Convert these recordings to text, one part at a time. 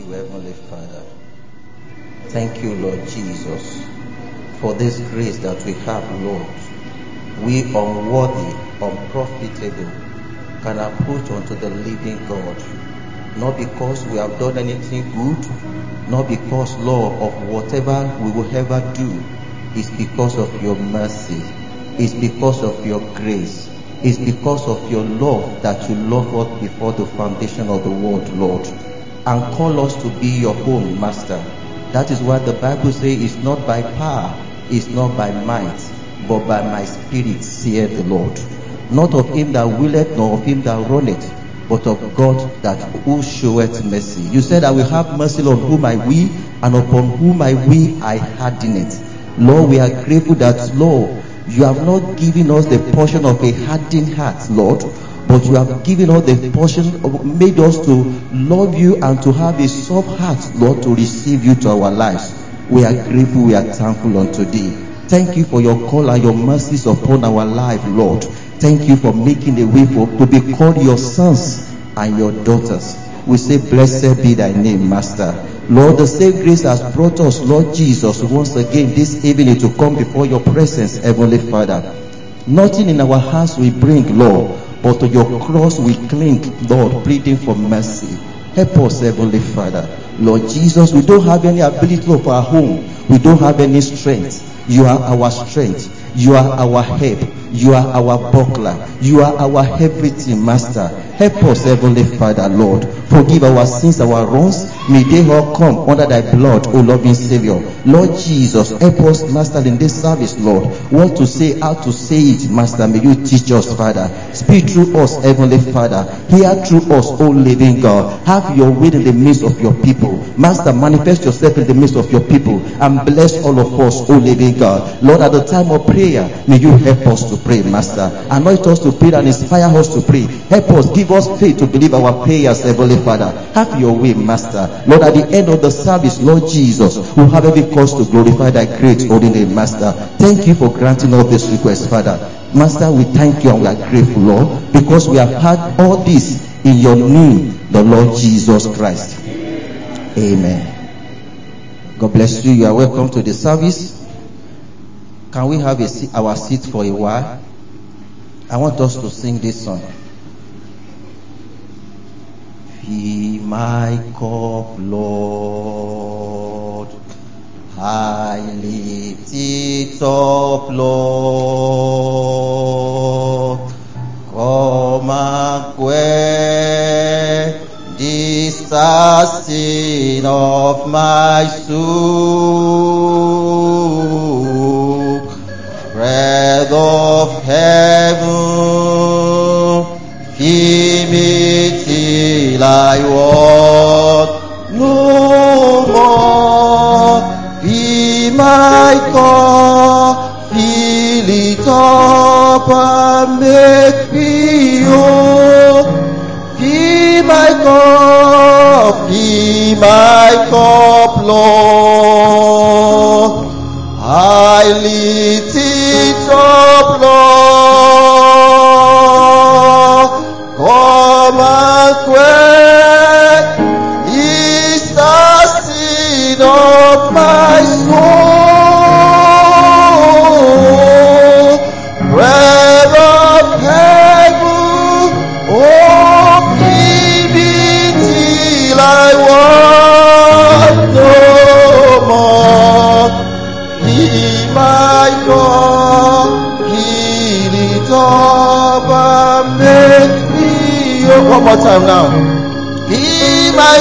you, Heavenly Father. Thank you, Lord Jesus, for this grace that we have, Lord. We unworthy, unprofitable, can approach unto the living God. Not because we have done anything good, not because, Lord, of whatever we will ever do. It's because of your mercy. It's because of your grace. It's because of your love that you love us before the foundation of the world, Lord. And call us to be your own, Master. That is why the Bible says it's not by power, it's not by might, but by my spirit, saith the Lord. Not of him that willeth, nor of him that runneth, but of God that who showeth mercy. You said, I will have mercy on whom I will, and upon whom I will I harden it. Lord, we are grateful that, Lord, you have not given us the portion of a hardened heart, Lord, but you have given us the portion, made us to love you and to have a soft heart, Lord, to receive you to our lives. We are grateful, we are thankful unto thee. Thank you for your call and your mercies upon our life, Lord. Thank you for making a way for to be called your sons and your daughters. We say, blessed be thy name, Master. Lord, the same grace has brought us, Lord Jesus, once again this evening to come before your presence, Heavenly Father. Nothing in our hands we bring, Lord, but to your cross we cling, Lord, pleading for mercy. Help us, Heavenly Father. Lord Jesus, we don't have any ability of our own. We don't have any strength. You are our strength. You are our help. You are our buckler. You are our everything, Master. Help us, Heavenly Father, Lord. Forgive our sins, our wrongs. May they all come under thy blood, O loving Savior. Lord Jesus, help us, Master, in this service, Lord. What to say, how to say it, Master. May you teach us, Father. Speak through us, Heavenly Father. Hear through us, O living God. Have your way in the midst of your people. Master, manifest yourself in the midst of your people and bless all of us, O living God. Lord, at the time of prayer, may you help us to pray, Master. Anoint us to pray and inspire us to pray. Help us, give us faith to believe our prayers, Heavenly Father. Have your way, Master. Lord, at the end of the service, Lord Jesus, we'll have every cause to glorify thy great holy name, Master. Thank you for granting all these requests, Father. Master, we thank you and we are grateful, Lord, because we have had all this in your name, the Lord Jesus Christ. Amen. God bless you. You are welcome to the service. Can we have our seat for a while? I want us to sing this song. Fill my cup, Lord. I lift it up, Lord. Come and quench this thirsting of my soul. Bread of heaven, feed me till I want no more. Fill my cup, fill it up and make me whole. Fill my cup, Lord. I lift it up, Lord. Come and quench this thirsting of my soul. Bread of heaven, oh, feed me till I want no more. Fill my cup, fill it up and make me whole. One more time now. Fill my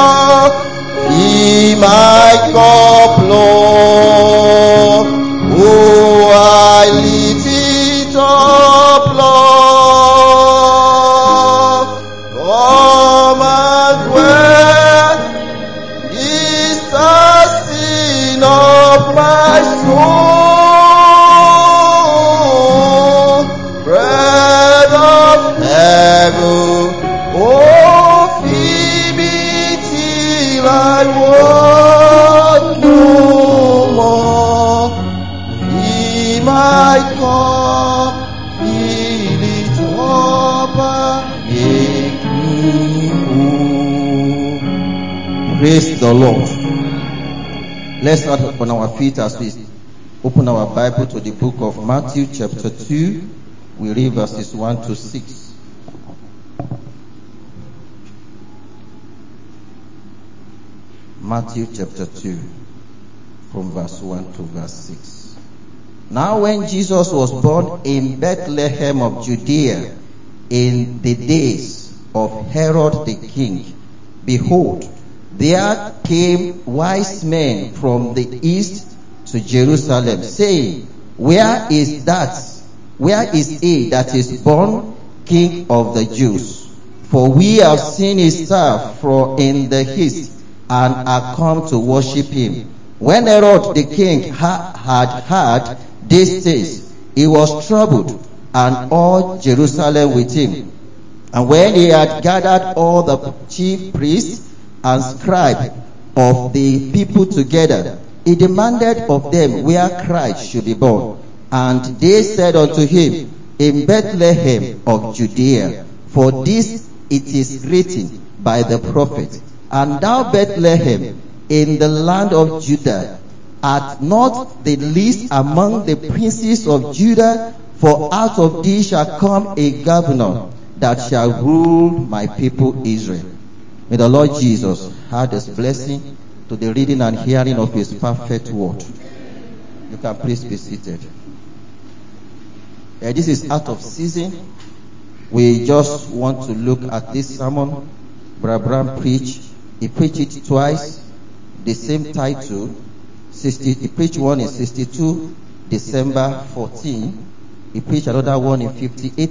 cup, Lord. Oh, I lift it up, Lord. Come and quench this thirsting of my soul. Bread of heaven, oh, feed me till I want no Praise the Lord. Let's start on our feet as we open our Bible to the book of Matthew chapter 2. We read verses 1 to 6. Matthew chapter 2 from verse 1 to verse 6. Now when Jesus was born in Bethlehem of Judea in the days of Herod the king, behold, there came wise men from the east to Jerusalem, saying, Where is he that is born King of the Jews? For we have seen his star in the east, and are come to worship him. When Herod the king had heard these things, he was troubled, and all Jerusalem with him. And when he had gathered all the chief priests and scribes of the people together, he demanded of them where Christ should be born. And they said unto him, In Bethlehem of Judea, for this it is written by the prophet, And thou Bethlehem in the land of Judah art not the least among the princes of Judah, for out of thee shall come a governor that shall rule my people Israel. May the Lord Jesus add his blessing to the reading and hearing of his perfect word. You can please be seated. This is out of season. We just want to look at this sermon Brother Bram preached. He preached it twice, the same title. He preached one in 62 December 14. He preached another one in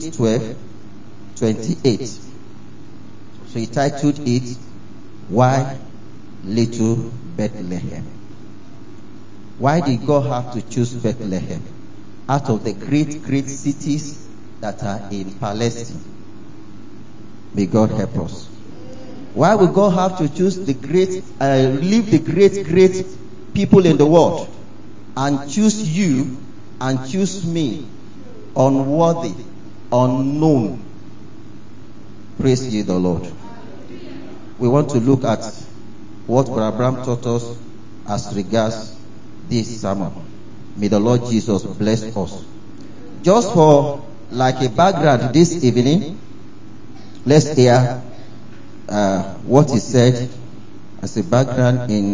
58/12/28. So he titled it, Why Little Bethlehem? Why did God have to choose Bethlehem out of the great cities that are in Palestine? May God help us. Why would God have to choose leave the great people in the world and choose you and choose me, unworthy, unknown? Praise ye the Lord. We want to look at what Brother Bram taught us as regards this sermon. May the Lord Jesus bless us. Just for like a background this evening, let's hear what he said as a background in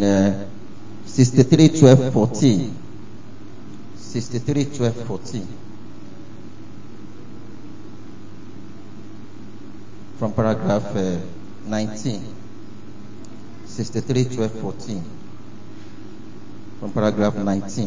63/12/14. 63/12/14. From paragraph 19. 63/12/14. From paragraph 19.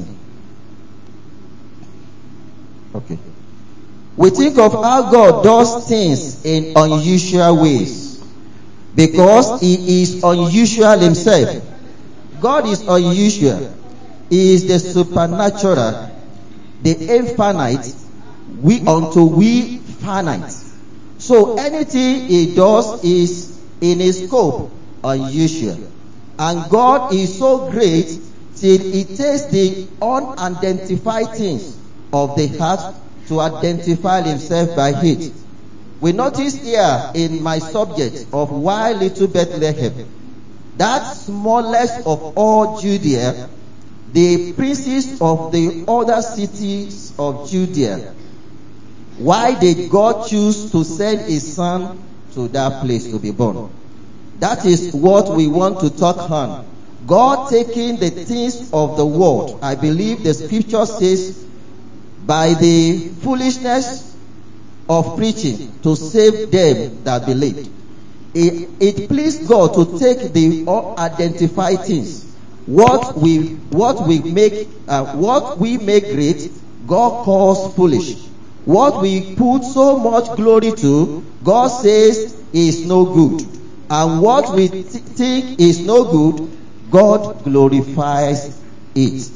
Okay. We think of how God does things in unusual ways, because he is unusual himself. God is unusual. He is the supernatural, the infinite, we finite. So anything he does is in his scope unusual. And God is so great till he takes the unidentified things of the heart to identify himself by it. We notice here in my subject of why little Bethlehem, that smallest of all Judea, the princes of the other cities of Judea. Why did God choose to send his son to that place to be born? That is what we want to talk on. God taking the things of the world. I believe the scripture says, by the foolishness of preaching to save them that believe. It pleased God to take the unidentified things. What we make great, God calls foolish. What we put so much glory to, God says is no good. And what we think is no good, God glorifies it.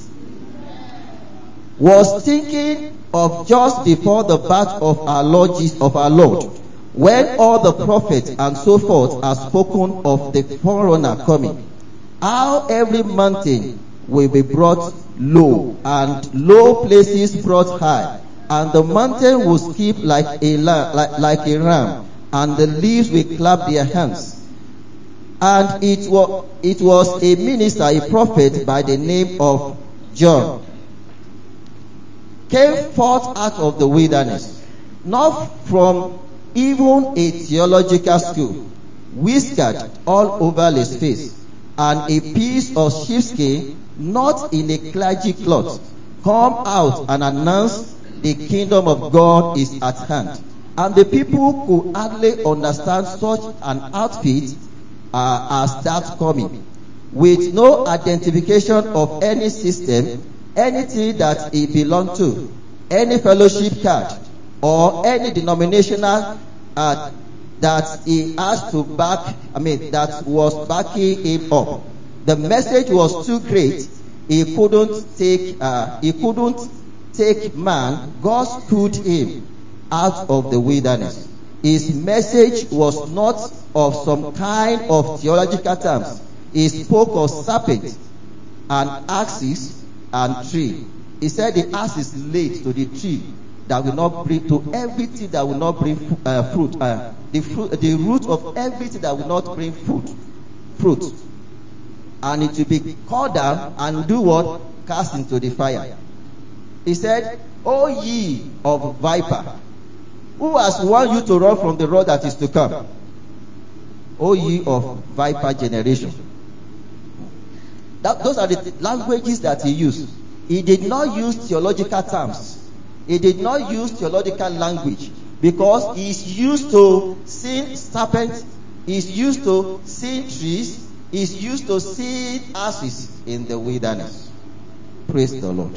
Was thinking of just before the birth of our Lord, when all the prophets and so forth are spoken of the forerunner coming, how every mountain will be brought low, and low places brought high, and the mountain will skip like a ram, and the leaves will clap their hands. And it was a minister, a prophet by the name of John, came forth out of the wilderness, not from even a theological school, whiskered all over his face, and a piece of sheepskin, not in a clergy cloth, come out and announce the kingdom of God is at hand. And the people could hardly understand such an outfit as that coming, with no identification of any system, anything that he belonged to, any fellowship card, or any denominational that he has to back, that was backing him up. The message was too great. He couldn't take man. God pulled him out of the wilderness. His message was not of some kind of theological terms. He spoke of serpent and axes and tree. He said the axe is laid to the tree that will not bring, to everything that will not bring fruit. The root of everything that will not bring fruit. And it will be cut down and do what? Cast into the fire. He said, O ye of viper, who has warned you to run from the wrath that is to come? O ye of viper generation. Those are the languages that he used. He did not use theological terms. He did not use theological language, because he's used to seeing serpents, he's used to seeing trees, he's used to seeing asses in the wilderness. Praise the Lord.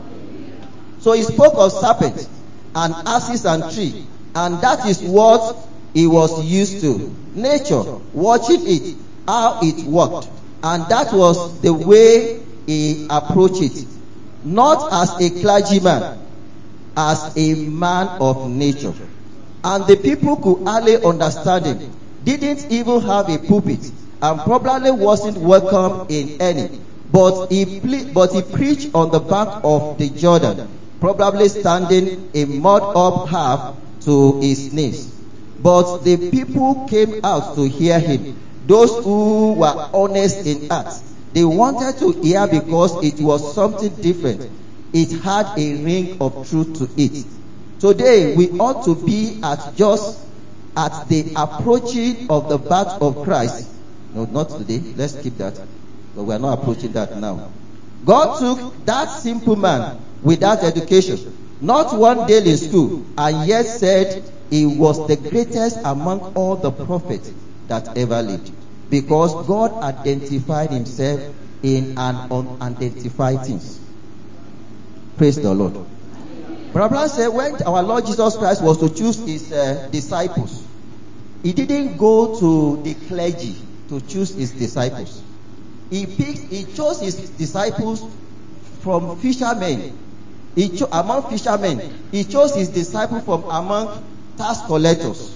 So he spoke of serpents and asses and tree, and that is what he was used to. Nature, watching it, how it worked, and that was the way he approached it. Not as a clergyman, as a man of nature. And the people could hardly understand him. Didn't even have a pulpit, and probably wasn't welcome in any. But he preached on the bank of the Jordan, probably standing a mud up half to his knees. But the people came out to hear him, those who were honest in heart. They wanted to hear because it was something different. It had a ring of truth to it. Today, we ought to be at the approaching of the birth of Christ. No, not today. Let's keep that. But we are not approaching that now. God took that simple man without education, not one day in school, and yet said he was the greatest among all the prophets that ever lived. Because God identified himself in an unidentified things. Praise the Lord. Brother said when our Lord Jesus Christ was to choose his disciples, he didn't go to the clergy to choose his disciples. He chose his disciples from fishermen. Among fishermen, he chose his disciples from among tax collectors.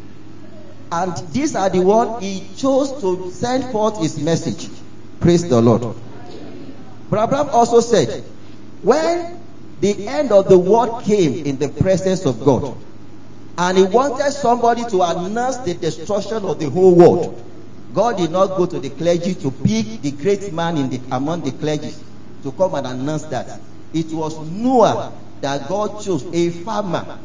And these are the ones he chose to send forth his message. Praise the Lord. Abraham also said, when the end of the world came in the presence of God, and he wanted somebody to announce the destruction of the whole world, God did not go to the clergy to pick the great man among the clergy to come and announce that. It was Noah that God chose, a farmer,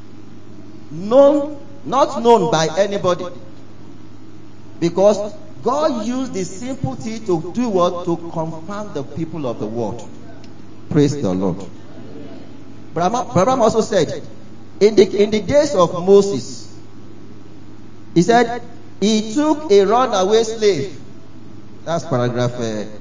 not known by anybody, because God used the simple thing to do what? To confound the people of the world. Praise the Lord. Abraham also said, in the days of Moses, he said, he took a runaway slave. That's paragraph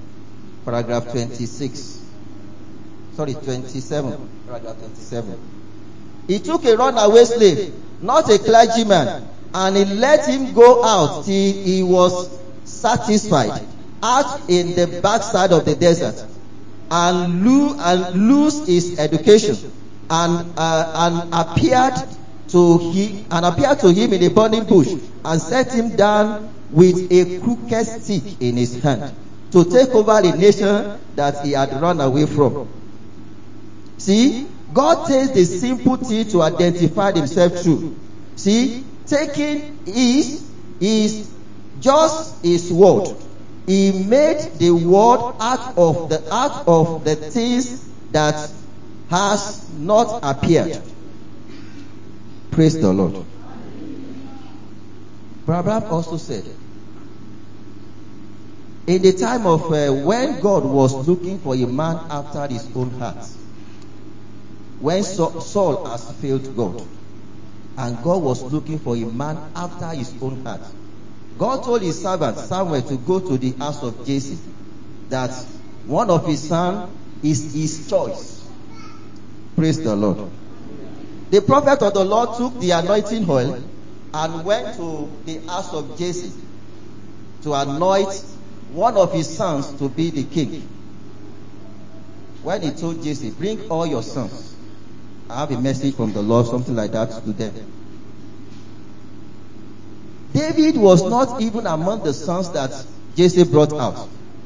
26. Sorry, 27. Paragraph 27. He took a runaway slave, not a clergyman, and he let him go out till he was satisfied, out in the backside of the desert, and lose his education, and appeared to him in a burning bush, and set him down with a crooked stick in his hand, to take over the nation that he had run away from. See, God takes the simple thing to identify himself through. See, taking is just his word. He made the word out of the things that has not appeared. Praise the Lord. Abraham also said, in the time of when God was looking for a man after his own heart, when Saul has failed God, and God was looking for a man after his own heart, God told his servant Samuel to go to the house of Jesse, that one of his sons is his choice. Praise the Lord. The prophet of the Lord took the anointing oil and went to the house of Jesse to anoint one of his sons to be the king. When he told Jesse, bring all your sons, I have a message from the Lord, something like that to them. David was not even among the sons that Jesse brought out.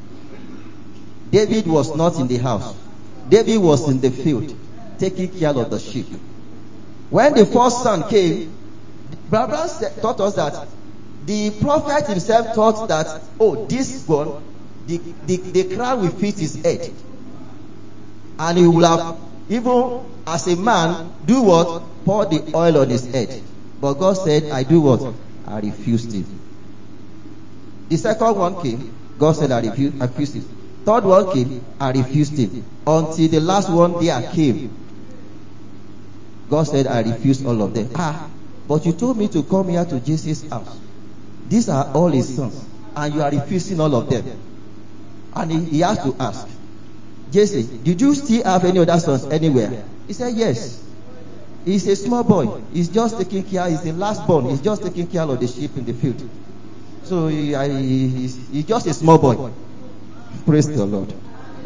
David was not in the house. David was in the field, taking care of the sheep. When the first son came, brothers taught us that the prophet himself thought that, oh, this one, the crown will fit his head. And he will have, even as a man, do what? Pour the oil on his head. But God said, I do what? I refused it. The second one came, God said, I refused it. Third one came, I refused it. Until the last one there came. God said, I refused all of them. But you told me to come here to Jesse's house. These are all his sons, and you are refusing all of them. And he has to ask, Jesse, did you still have any other sons anywhere? He said, yes. He's a small boy. He's just taking care. He's the last born. He's just taking care of the sheep in the field. So he's just a small boy. Praise the Lord.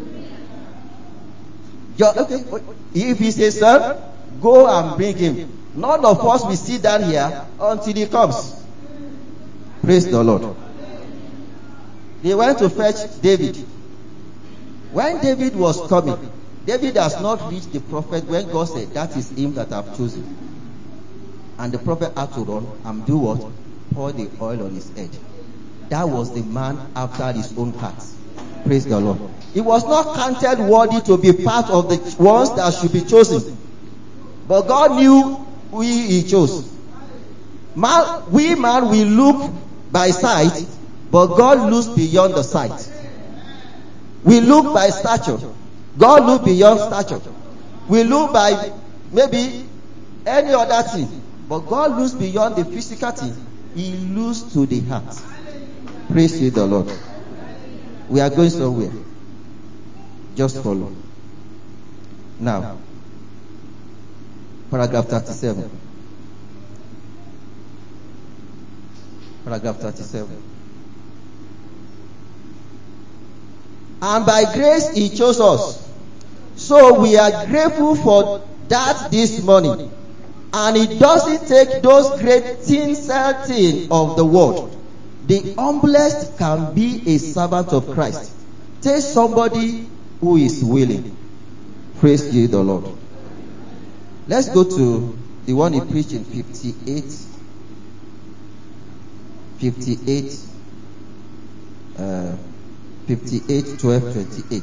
Okay. If he's a son, go and bring him. None of us will sit down here until he comes. Praise the Lord. They went to fetch David. When David was coming, David has not reached the prophet when God said, that is him that I've chosen. And the prophet had to run and do what? Pour the oil on his head. That was the man after his own heart. Praise the Lord. He was not counted worthy to be part of the ones that should be chosen. But God knew who he chose. We look by sight, but God looks beyond the sight. We look by stature. God looks beyond stature. We look by maybe any other thing, but God looks beyond the physical thing. He looks to the heart. Praise ye the Lord. We are going somewhere. Just follow. Now, paragraph 37. Paragraph 37. And by grace he chose us. So we are grateful for that this morning. And it doesn't take those great tinsel things of the world. The humblest can be a servant of Christ. Take somebody who is willing. Praise ye the Lord. Let's go to the one he preached in 58, 12, 28.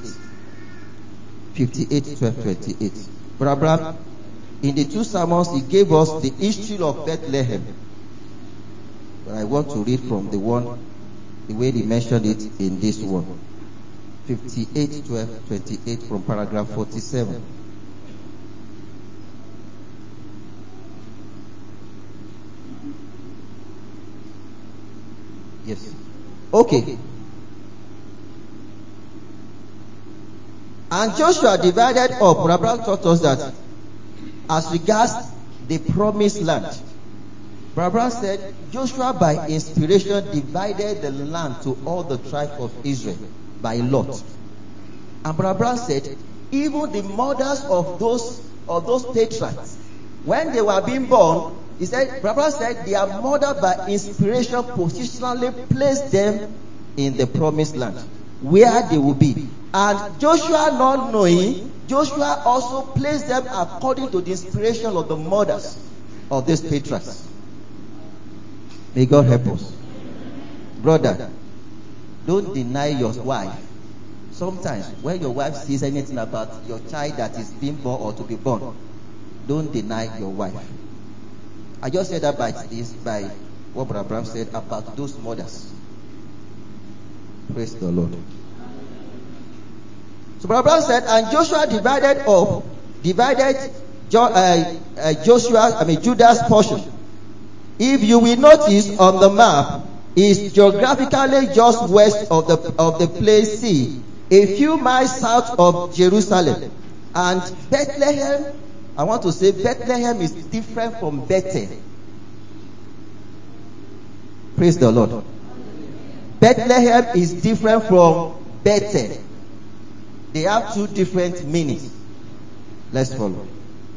58, 12, 28. Brother Abraham, in the two sermons, he gave us the history of Bethlehem. But I want to read from the way he mentioned it in this one. 58, 12, 28 from paragraph 47. Yes. Okay. And Joshua divided up. Abraham taught us that as regards the promised land, Abraham said Joshua by inspiration divided the land to all the tribes of Israel by lot. And Abraham said even the mothers of those patriarchs, when they were being born, he said, Abraham said their mother by inspiration positionally placed them in the promised land where they will be. And Joshua, not knowing, Joshua also placed them according to the inspiration of the mothers of these patriarchs. May God help us. Brother, don't deny your wife. Sometimes when your wife says anything about your child that is being born or to be born, don't deny your wife. I just said that by what Brother Abraham said about those mothers. Praise the Lord. So Brother Abraham said, and Joshua divided Judah's portion. If you will notice on the map, is geographically just west of the place sea, a few miles south of Jerusalem. And Bethlehem, I want to say Bethlehem is different from Bethel. Praise the Lord. Bethlehem is different from Bethel. They have two different meanings. Let's follow.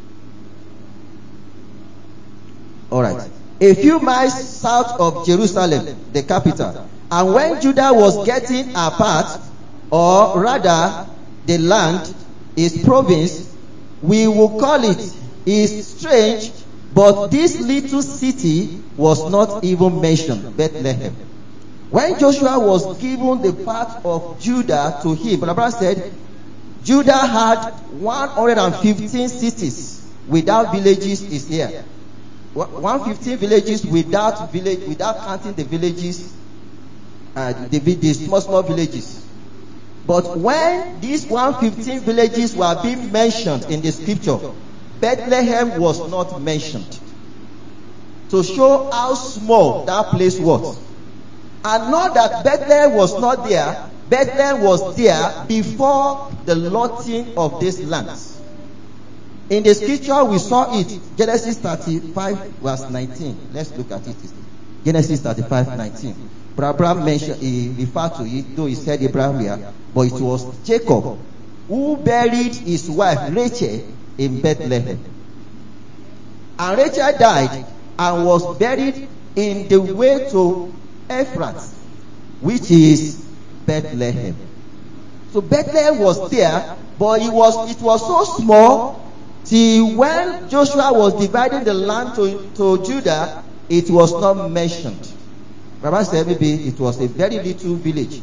All right. A few miles south of Jerusalem, the capital. And when Judah was getting apart, or rather the land, its province, we will call it, is strange, but this little city was not even mentioned, Bethlehem. When Joshua was given the part of Judah to him, Brother said, Judah had 115 cities without villages is here. 115 villages without counting the villages, the small villages. But when these 115 villages were being mentioned in the scripture, Bethlehem was not mentioned, to show how small that place was. And not that Bethlehem was not there, Bethlehem was there before the lotting of these lands. In the scripture we saw it, Genesis 35 verse 19. Let's look at it. Genesis 35, 19. Abraham mentioned, he referred to it, though he said Abraham here, but it was Jacob who buried his wife Rachel in Bethlehem. And Rachel died and was buried in the way to Ephrath, which is Bethlehem. So Bethlehem was there, but it was so small till when Joshua was dividing the land to Judah, it was not mentioned. Rabbi said maybe it was a very little village.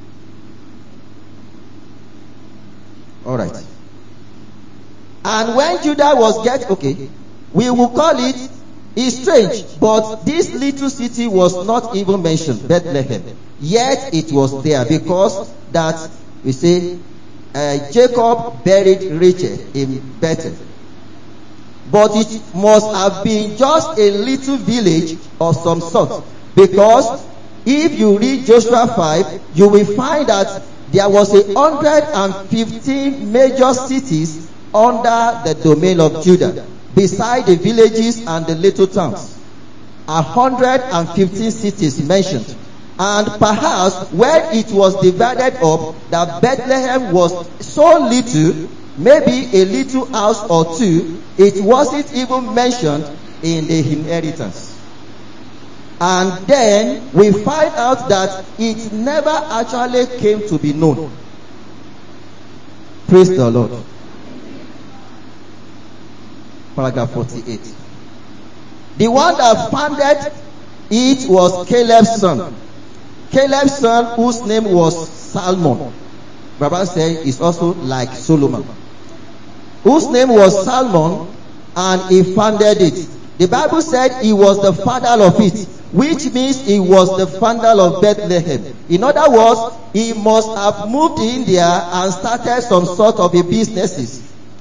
All right. And when Judah was we will call it, it's strange, but this little city was not even mentioned, Bethlehem. Yet it was there, because that we say Jacob buried Rachel in Bethel. But it must have been just a little village of some sort, because if you read Joshua 5, you will find that there was 115 major cities under the domain of Judah, beside the villages and the little towns. 115 cities mentioned. And perhaps when it was divided up, that Bethlehem was so little, maybe a little house or two, it wasn't even mentioned in the inheritance. And then we find out that it never actually came to be known. Praise the Lord. Paragraph 48. The one that founded it was Caleb's son. Caleb's son, whose name was Salmon. Brother said is also like Solomon, whose name was Salmon, and he founded it. The Bible said he was the father of it, which means he was the founder of Bethlehem. In other words, he must have moved in there and started some sort of businesses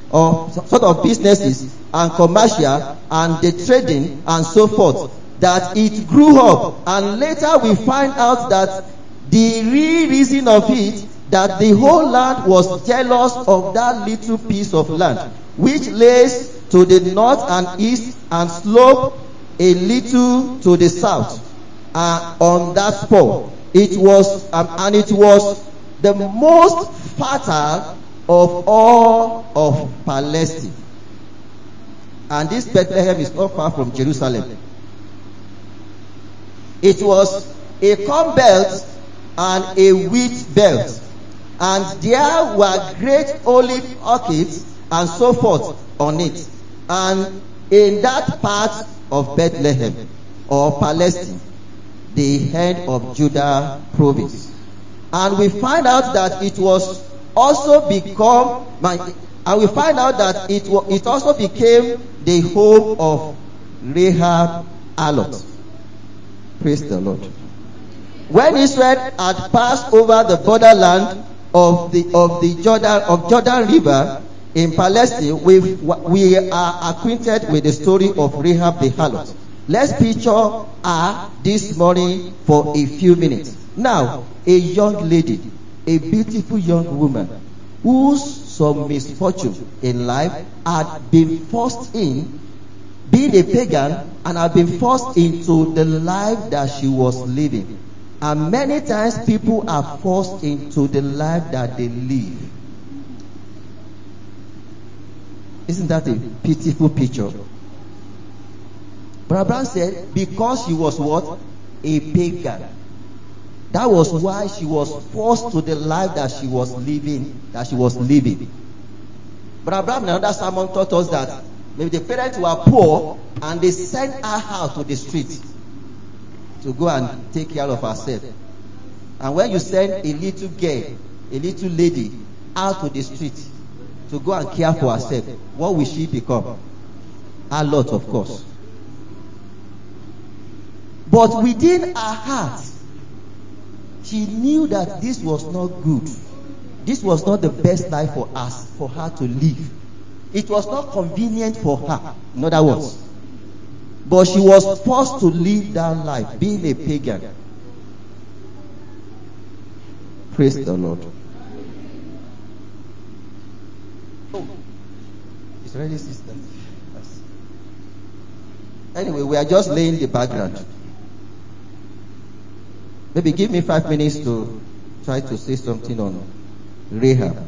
and commercial and the trading and so forth, that it grew up. And later we find out that the real reason of it, that the whole land was jealous of that little piece of land, which lays to the north and east and slope a little to the south on that spot. It was the most fertile of all of Palestine. And this Bethlehem is not far from Jerusalem. It was a corn belt and a wheat belt, and there were great olive orchards and so forth on it. And in that part of Bethlehem or Palestine, the head of Judah province. And we find out that it was also become and we find out that it also became the home of Rahab harlot. Praise the Lord. When Israel had passed over the borderland of Jordan River in Palestine, we are acquainted with the story of Rahab the harlot. Let's picture her this morning for a few minutes. Now, a young lady, a beautiful young woman, whose some misfortune in life had been forced in, being a pagan, and had been forced into the life that she was living. And many times people are forced into the life that they live. Isn't that a pitiful picture? Brother Brown said, because she was what? A pagan. That was why she was forced to the life that she was living. Brother Brown in another sermon taught us that maybe the parents were poor and they sent her out to the street to go and take care of herself. And when you send a little girl, a little lady out to the street to go and care for herself, what will she become? A lot, of course. But within her heart, she knew that this was not good. This was not the best life for her to live. It was not convenient for her, in other words. But she was forced to live that life, being a pagan. Praise the Lord. Oh, it's already sister. Yes. Anyway, we are just laying the background. Maybe give me 5 minutes to try to say something on Rahab.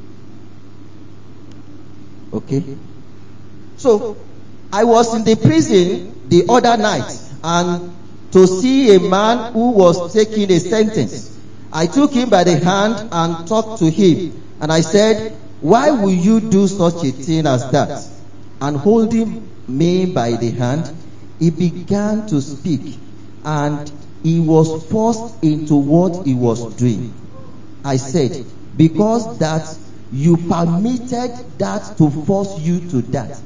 Okay? So, I was in the prison the other night and to see a man who was taking a sentence. I took him by the hand and talked to him. And I said, why will you do such a thing as that? And holding me by the hand, he began to speak. And he was forced into what he was doing. I said, because that you permitted that to force you to that.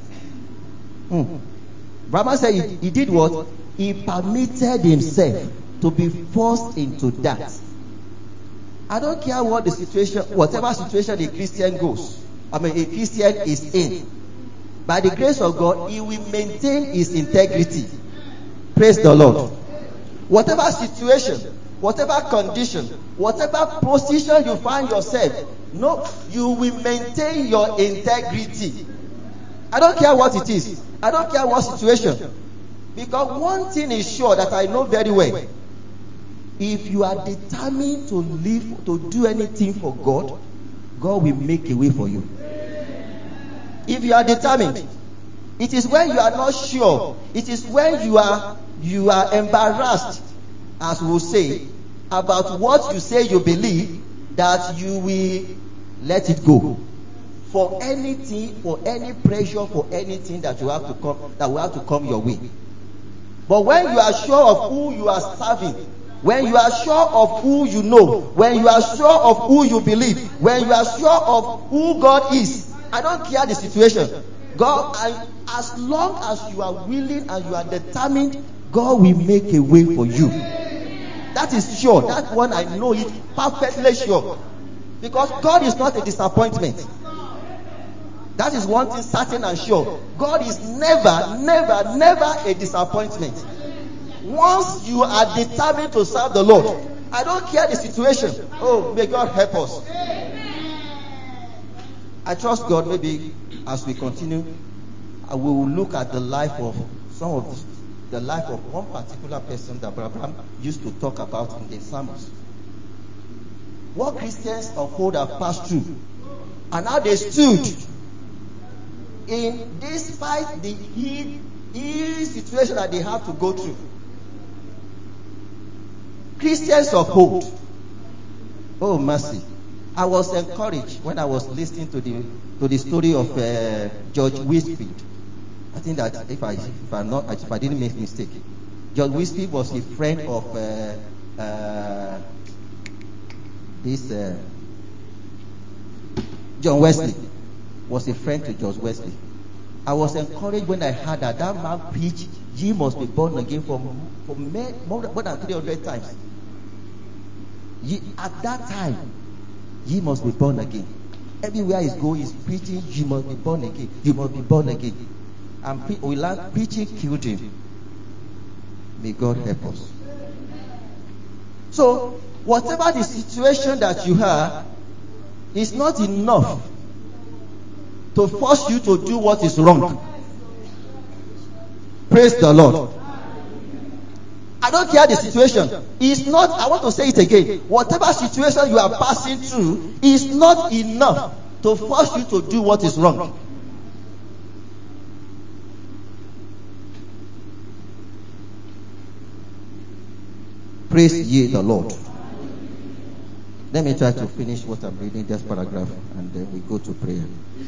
Brahma said he did what? He permitted himself to be forced into that. I don't care what the situation, whatever situation a Christian a Christian is in. By the grace of God, he will maintain his integrity. Praise the Lord. Whatever situation, whatever condition, whatever position you find yourself, no, you will maintain your integrity. I don't care what it is. I don't care what situation. Because one thing is sure that I know very well. If you are determined to live, to do anything for God, God will make a way for you. If you are determined, it is when you are not sure, it is when you are embarrassed, as we will say, about what you say you believe, that you will let it go. For anything, for any pressure, for anything that will have to come your way. But when you are sure of who you are serving, when you are sure of who you know, when you are sure of who you believe, when you are sure of who God is, I don't care the situation. God, as long as you are willing and you are determined, God will make a way for you. That is sure. That one I know it perfectly sure. Because God is not a disappointment. That is one thing certain and sure. God is never a disappointment. Once you are determined to serve the Lord, I don't care the situation. Oh, may God help us. I trust God. Maybe as we continue, we will look at the life of the life of one particular person that Abraham used to talk about in the sermons. What Christians of old have passed through, and how they stood in despite the ill situation that they have to go through. Christians of old. Oh mercy! I was encouraged when I was listening to the story of George Whitfield. I think that if I didn't make mistake, John Wesley was a friend of John Wesley was a friend to John Wesley. I was encouraged when I heard that man preached, "Ye must be born again," for more than 300 times. At that time, ye must be born again. Everywhere he's going, he's preaching, "You must be born again. You must be born again." And we learned preaching killed him. May God help us. So, whatever the situation that you have, is not enough to force you to do what is wrong. Praise the Lord. I don't care the situation. It's not, I want to say it again. Whatever situation you are passing through is not enough to force you to do what is wrong. Praise ye the Lord. Let me try to finish what I'm reading, this paragraph, and then we go to prayer.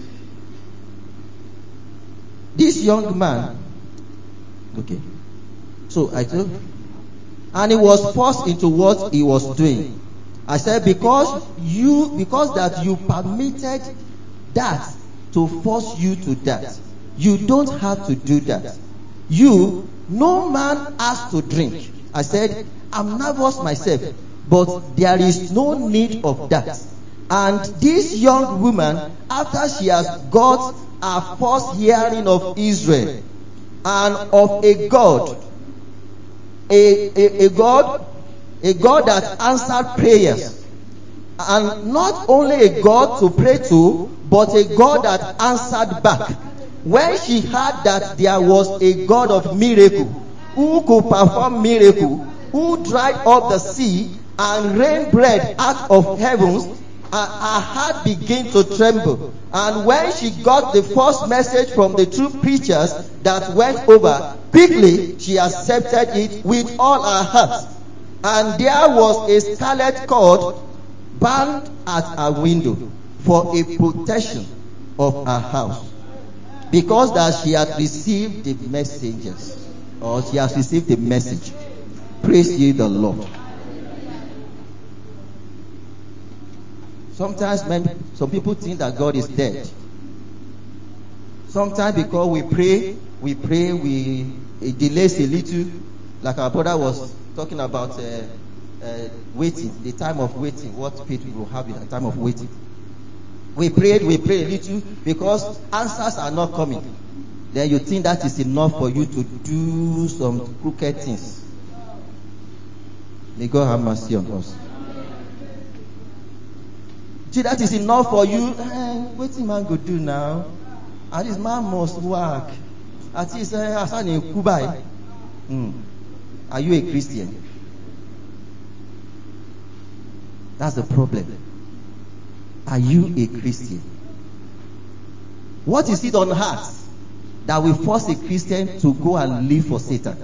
This young man, okay, so I told, and he was forced into what he was doing. I said, because that you permitted that to force you to that. You don't have to do that. No man has to drink. I said, I'm nervous myself, but there is no need of that. And this young woman, after she has got her first hearing of Israel and of a God, a God that answered prayers, and not only a God to pray to, but a God that answered back. When she heard that there was a God of miracle, who could perform miracle, who dried up the sea and rained bread out of heavens, her heart began to tremble. And when she got the first message from the two preachers that went over, quickly she accepted it with all her heart. And there was a scarlet cord bound at her window for a protection of her house, because that she had received the messengers, or she has received the message. Praise ye the Lord. Sometimes some people think that God is dead. Sometimes because we pray, it delays a little. Like our brother was talking about waiting, the time of waiting, what faith we will have in the time of waiting. We pray a little because answers are not coming. Then you think that is enough for you to do some crooked things. May God have mercy on us. See, that is enough for you. What the man go do now? And this man must work. At least, are you a Christian? That's the problem. Are you a Christian? What is it on heart that will force a Christian to go and live for Satan?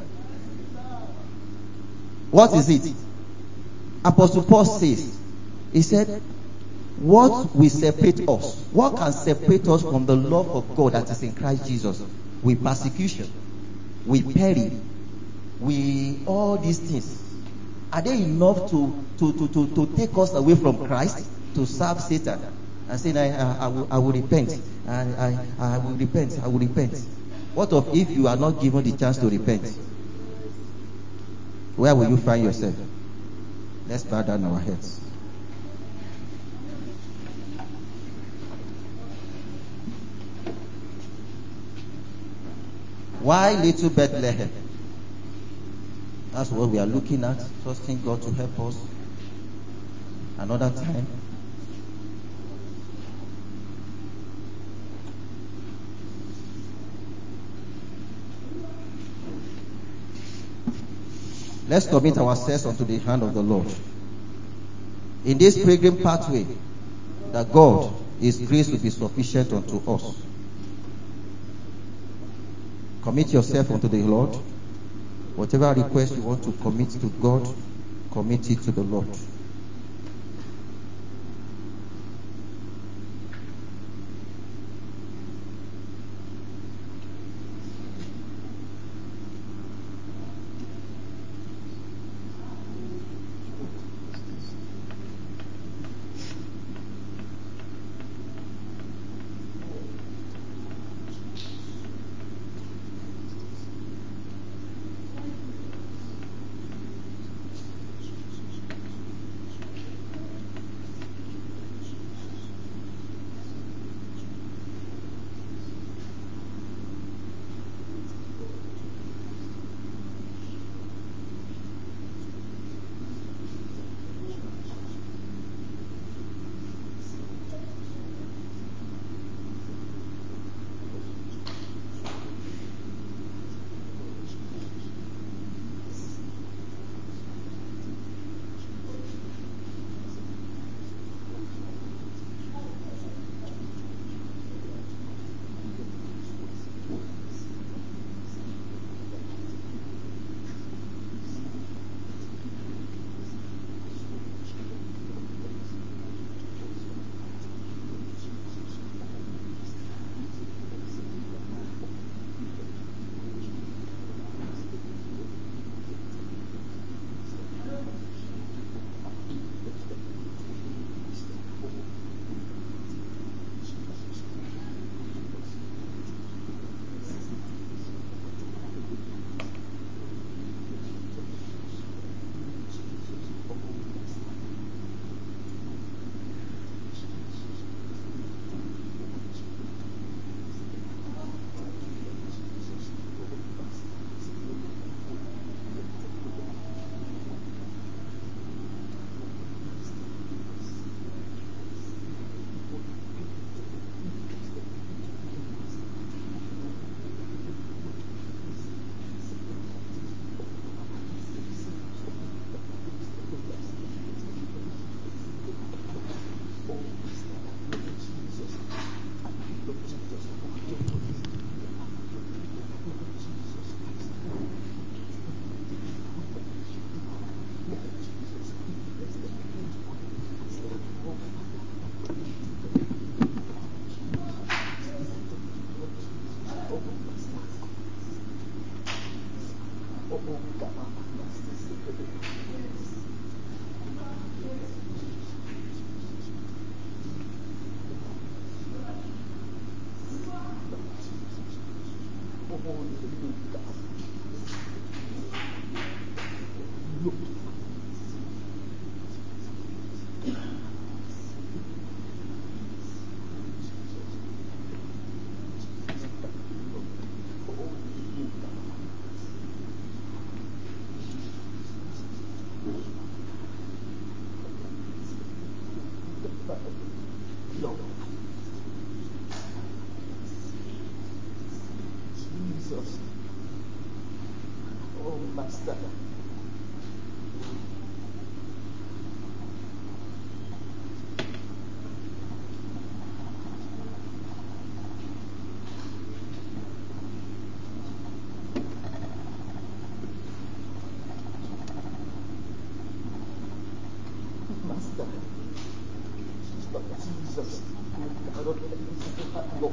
What is it? Apostle Paul says, he said, what will separate us? What can separate us from the love of God that is in Christ Jesus? With persecution, with peril, with all these things. Are they enough to take us away from Christ, to serve Satan? And say, I will repent. I will repent. I will repent. What of if you are not given the chance to repent? Where will you find yourself? Let's bow down our heads. Why little Bethlehem? That's what we are looking at. Trusting God to help us another time. Let's commit ourselves unto the hand of the Lord. In this pilgrim pathway, that God, His grace will be sufficient unto us. Commit yourself unto the Lord. Whatever request you want to commit to God, commit it to the Lord. Lord. Jesus. Oh, Master. Master. Lord Jesus. Lord, Lord.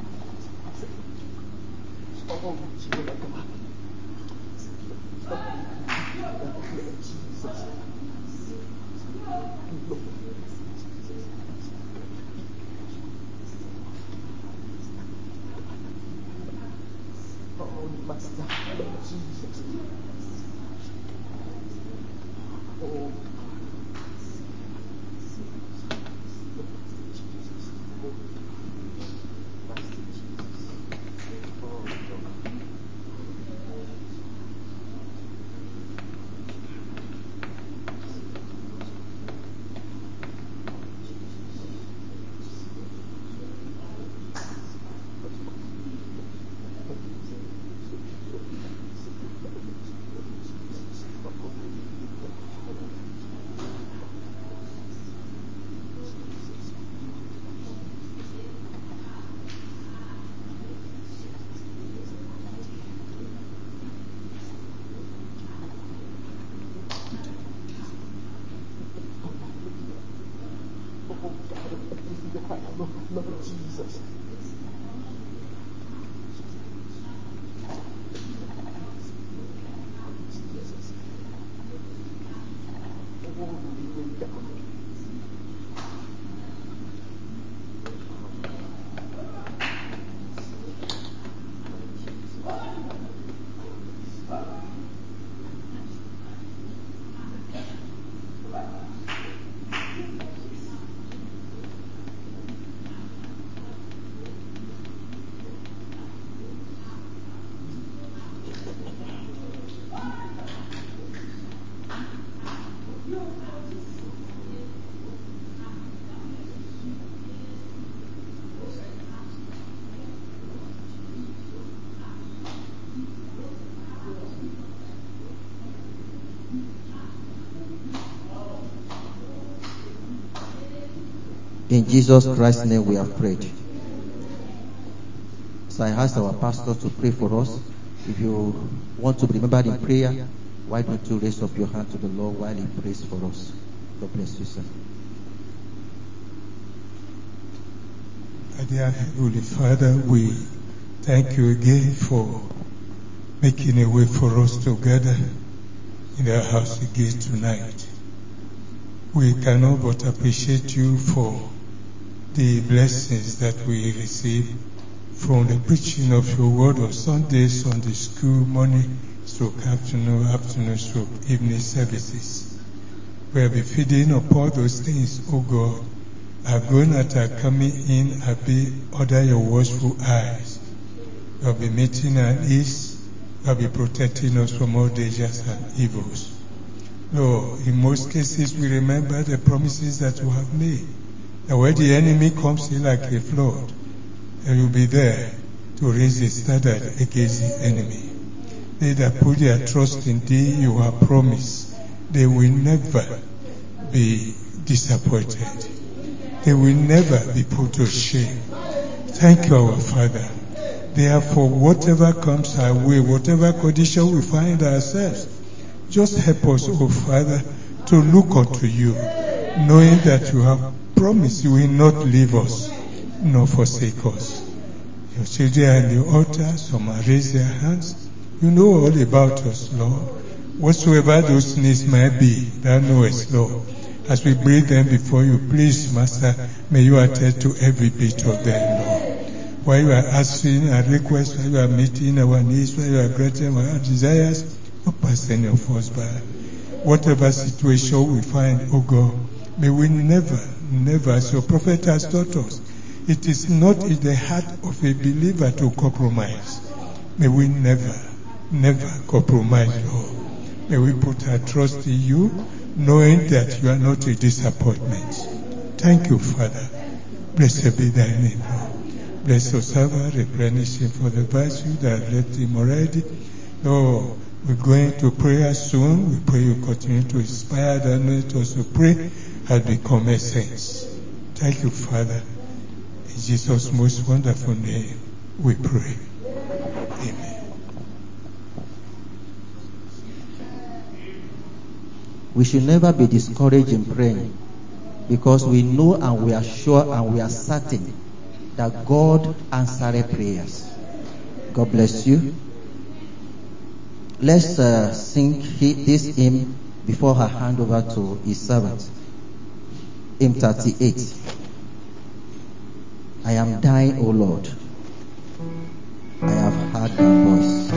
Oh, Jesus. Jesus. Lord. Oh, Master. Lord Jesus. Oh, Lord Jesus. In Jesus Christ's name we have prayed. So I asked our pastor to pray for us. If you want to be remembered in prayer, why don't you raise up your hand to the Lord while he prays for us? God bless you, sir. Dear Holy Father, we thank you again for making a way for us to gather in the house again tonight. We cannot but appreciate you for the blessings that we receive from the preaching of your word on Sunday school, morning, afternoon, evening services. We have been feeding upon those things, O God. Our going out, our coming in, have been under your watchful eyes. You have been meeting our needs. You have been protecting us from all dangers and evils. Lord, in most cases we remember the promises that you have made. That when the enemy comes in like a flood, you will be there to raise a standard against the enemy. They that put their trust in thee, you have promised, they will never be disappointed. They will never be put to shame. Thank you, our Father. Therefore, whatever comes our way, whatever condition we find ourselves, just help us, oh Father, to look unto you, knowing that you have promised you will not leave us, nor forsake us. Your children are in the altar, some have raised their hands. You know all about us, Lord. Whatsoever those needs might be, thou knowest, Lord. As we bring them before you, please, Master, may you attend to every bit of them, Lord. While you are answering our requests, while you are meeting our needs, while you are granting our desires, don't pass any of us by. Whatever situation we find, O God, may we never, as your prophet has taught us, it is not in the heart of a believer to compromise. May we never compromise, Lord. May we put our trust in you, knowing that you are not a disappointment. Thank you, Father. Blessed be thy name, Lord. Bless your servant, replenish him for the virtue that left him already. Lord, we're going to prayer soon. We pray you continue to inspire the anointings to pray and become a saints. Thank you, Father. In Jesus' most wonderful name, we pray. Amen. We should never be discouraged in praying, because we know and we are sure and we are certain that God answered prayers. God bless you. Let's sing this hymn before I hand over to his servant. Hymn 38. I am thine, O Lord. I have heard thy voice.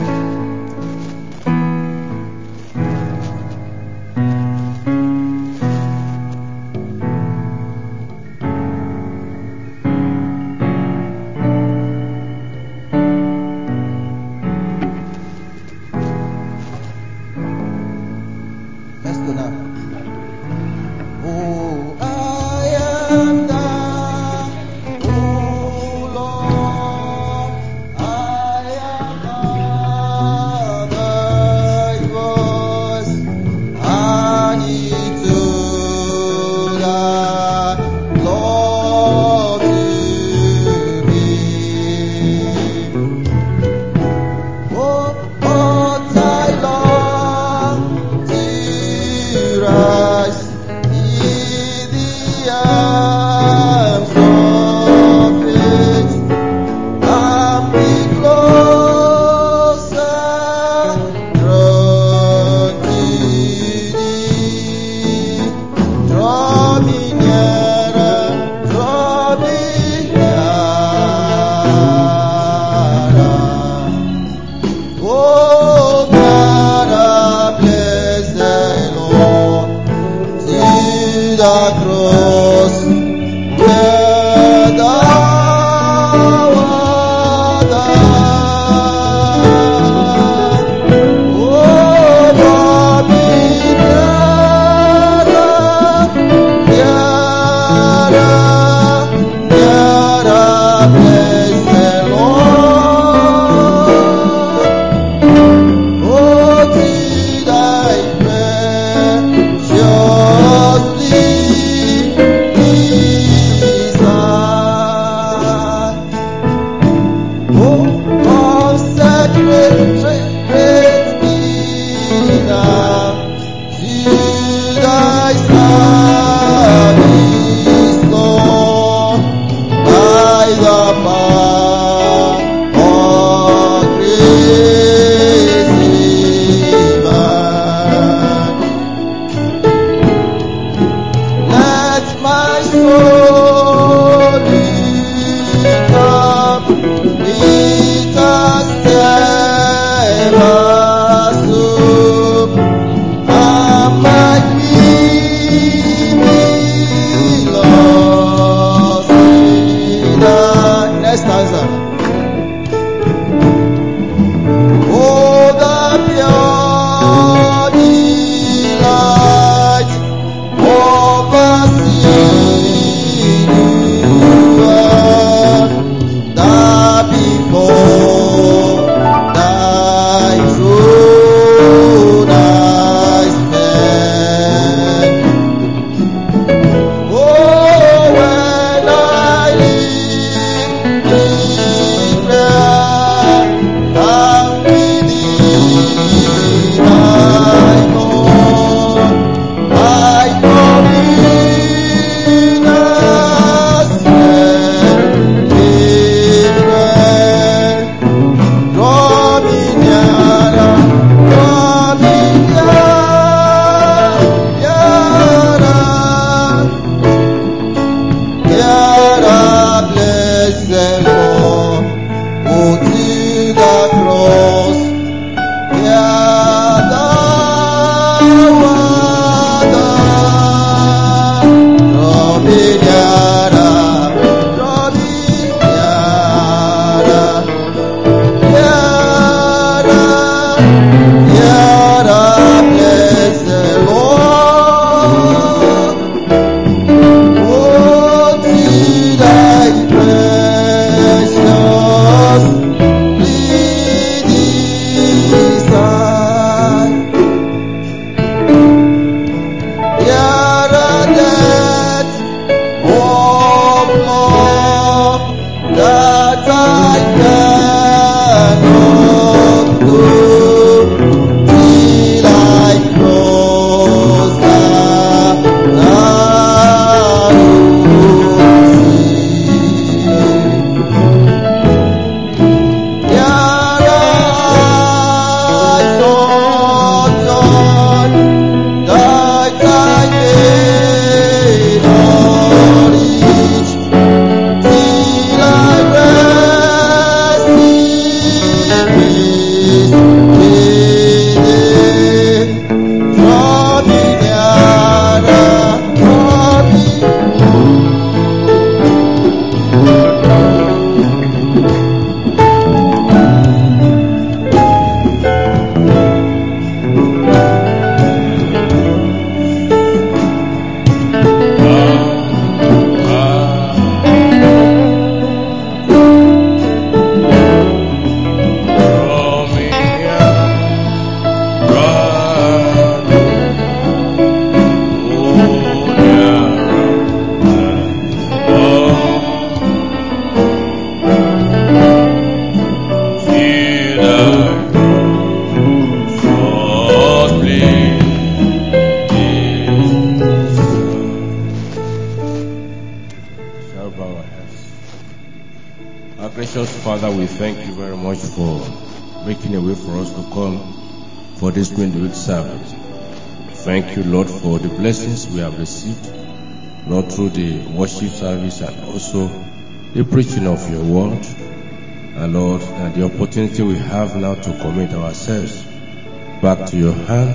Precious Father, we thank you very much for making a way for us to come for this Green Week service. Thank you, Lord, for the blessings we have received, Lord, through the worship service and also the preaching of your word. And Lord, and the opportunity we have now to commit ourselves back to your hand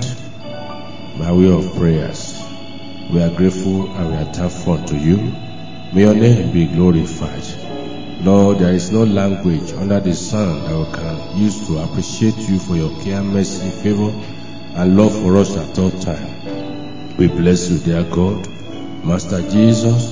by way of prayers. We are grateful and we are thankful unto you. May your name be glorified. Lord, there is no language under the sun that we can use to appreciate you for your care, mercy, favor, and love for us at all times. We bless you, dear God. Master Jesus,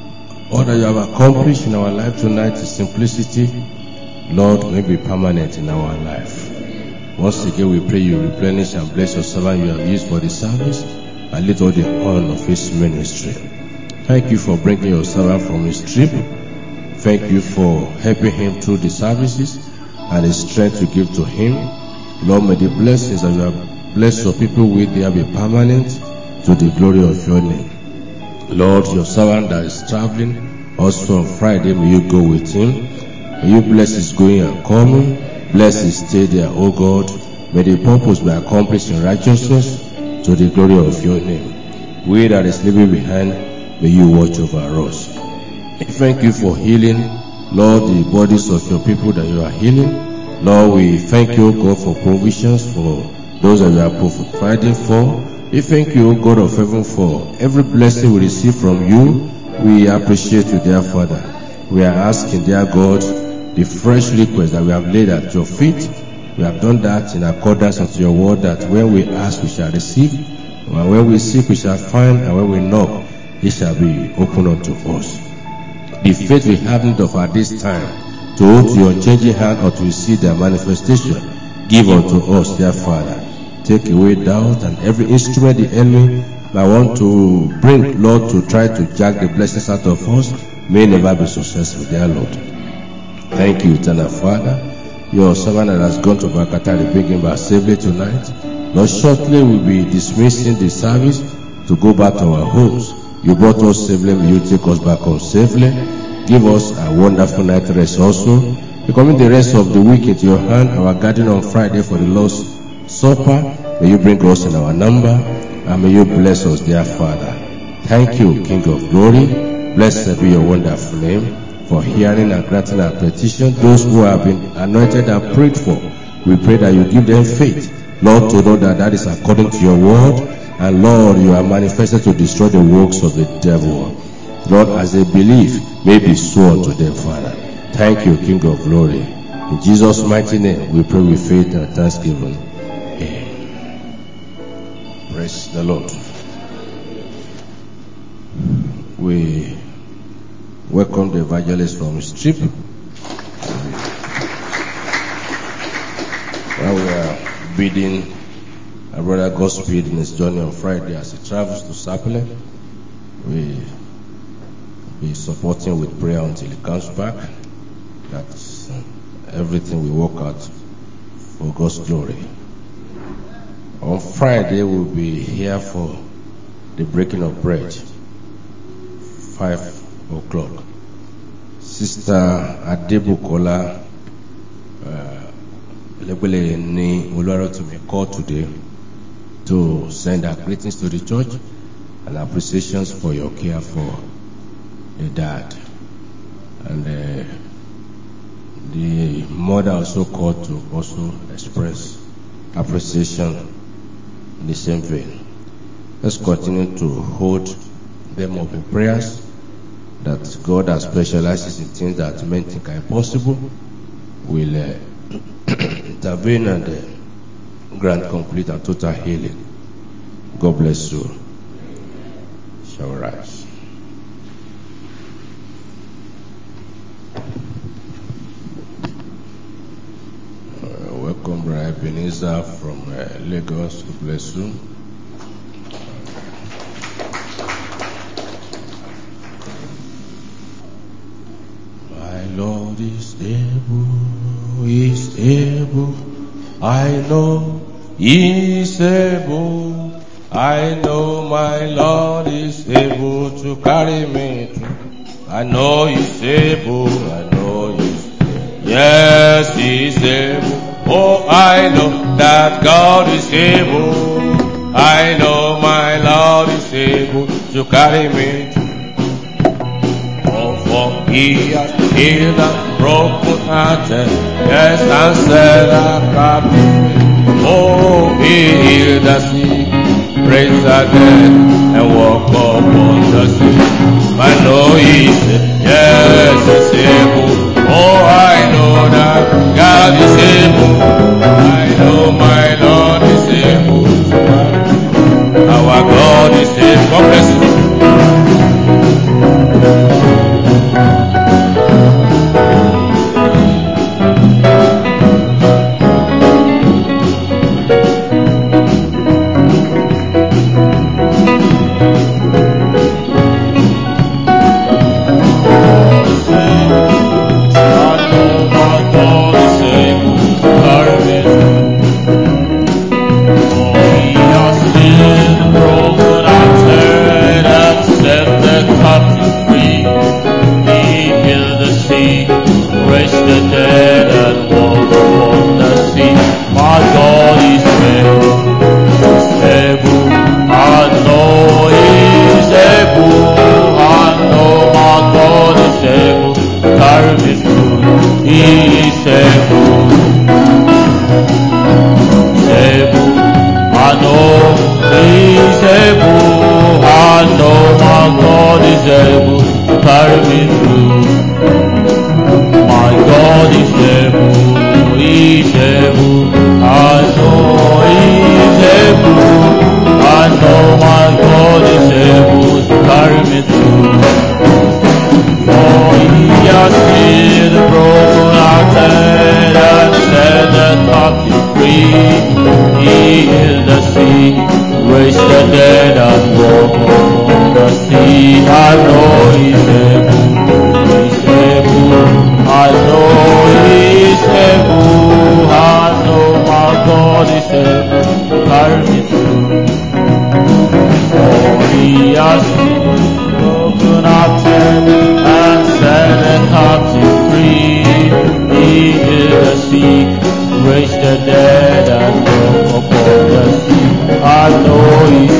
all that you have accomplished in our life tonight is simplicity. Lord, may be permanent in our life. Once again, we pray you replenish and bless your servant you have used for the service and lead all the honor of his ministry. Thank you for bringing your servant from his trip. Thank you for helping him through the services and the strength you give to him. Lord, may the blessings that you have blessed your people with, they be permanent to the glory of your name. Lord, your servant that is traveling also on Friday, may you go with him. May you bless his going and coming. Bless his stay there, O God. May the purpose be accomplished in righteousness to the glory of your name. We that is leaving behind, may you watch over us. Thank you for healing, Lord, the bodies of your people that you are healing. Lord, we thank you, God, for provisions for those that you are providing for. We thank you, God of heaven, for every blessing we receive from you. We appreciate you, dear Father. We are asking, dear God, the fresh request that we have laid at your feet. We have done that in accordance with your word, that when we ask, we shall receive. And when we seek, we shall find. And when we knock, it shall be opened unto us. The faith we have need of at this time to hold to your unchanging hand or to see their manifestation, give unto us, dear Father. Take away doubt and every instrument the enemy might want to bring, Lord, to try to jack the blessings out of us, may never be successful, dear Lord. Thank you, eternal Father. Your servant that has gone to Bakatari, bring him back safely tonight. Lord, shortly we'll be dismissing the service to go back to our homes. You brought us safely, may you take us back home safely. Give us a wonderful night rest also. We commit the rest of the week into your hand. Our gathering on Friday for the Lord's Supper, may you bring us in our number, and may you bless us, dear Father. Thank you, King of Glory. Blessed be your wonderful name for hearing and granting our petition. Those who have been anointed and prayed for, we pray that you give them faith, Lord, to know that that is according to your word. And Lord, you are manifested to destroy the works of the devil. Lord, as they believe, may be so unto them, Father. Thank you, King of Glory. In Jesus' mighty name, we pray with faith and thanksgiving. Amen. Praise the Lord. We welcome the evangelist from his trip. While we are bidding our brother Godspeed in his journey on Friday as he travels to Sapele, we be supporting with prayer until he comes back, that everything will work out for God's glory. On Friday we'll be here for the breaking of bread, 5 o'clock. Sister Adebukola Lebele ni Oluwarotimi called today to send our greetings to the church and appreciations for your care for the dad. And the mother also called to also express appreciation in the same vein. Let's continue to hold them up in prayers, that God that specializes in things that men think are impossible will intervene and grant complete and total healing. God bless you. Shall we rise? Welcome, Brother Ebenezer from Lagos. God bless you. My Lord is able, I know He is able, I know my Lord is able to carry me through. I know He's able, I know He's able. yes, He is able. Oh, I know that God is able. I know my Lord is able to carry me. Oh, for He has healed the broken-hearted, yes, and set the captive. Oh, He healed the sick, raised the dead, and walked upon the sea. I know He said, yes, He's able. Oh, I know that God is able. I know my Lord is able. Our God is able. God bless you. I know He's